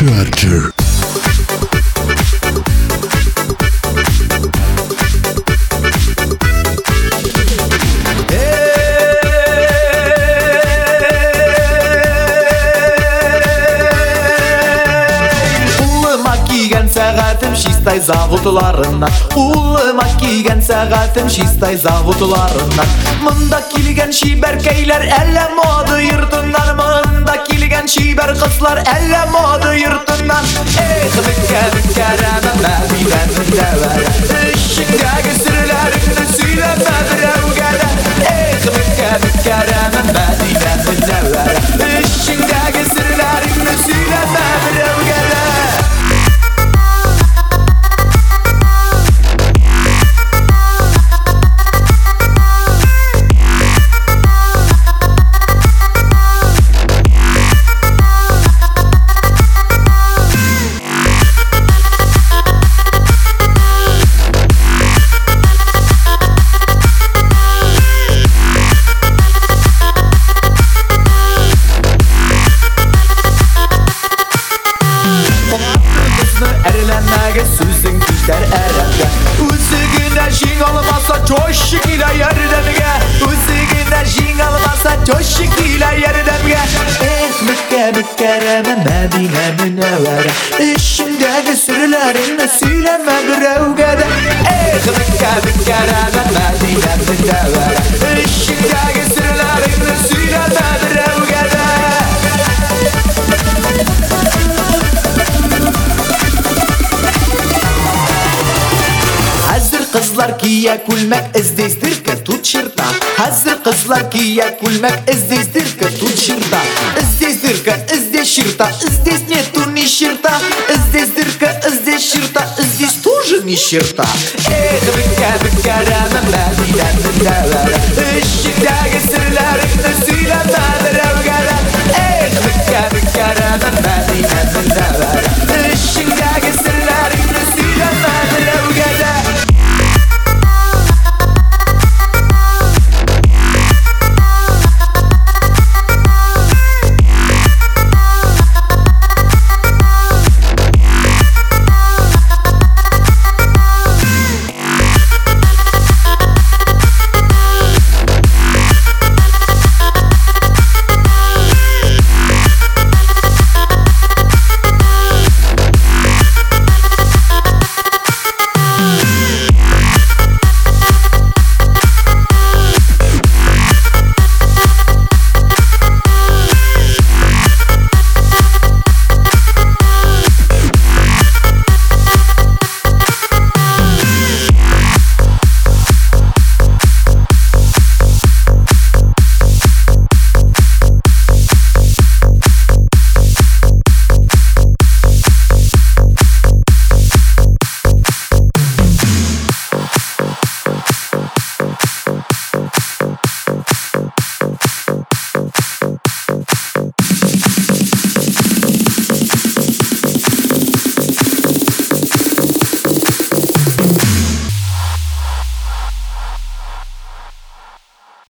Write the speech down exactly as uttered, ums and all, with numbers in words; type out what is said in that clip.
Charger. Сәғатым шистай заводыларынан, улыма киген сәғатым шистай заводыларынан. Мында килген шибәркәйләр әллә моды йортыннан, мында килген шибәр кызлар әллә моды йортыннан. Эх, бикә-бикәрәмә Мәдинәнең дәвәрә, эчеңдәге серләреңне сөйләмә берәүгә дә. Эх, бикә-бикәрәмә Мәдинәнең дәвәрә, эчеңдәге серләреңне сөйләмә берәүгә дә. Сүзің китер әрәмгә, үзегенә җиң алмаса чошчы килә ярдәмгә, үзегенә җиң алмаса чошчы килә ярдәмгә. Эх, бикә-бикәрәмә Мәдинә Мөнәввәрә, эчеңдәге серләреңне сөйләмә берәүгә дә. Эх, бикә-бикәрәмә Мәдинә Мөнәввәрә, эчеңдәге серләреңне сөйләмә берәүгә дә. Hazır kızlar kiye kulmek izdizdir tut şırta. Hazır kızlar kiye kulmek izdizdir tut şırta. İzdizdir izdiz şırta, izdiz нету ни ширта. Издизdir izdiz şırta, izdiz тоже ни ширта. Эх,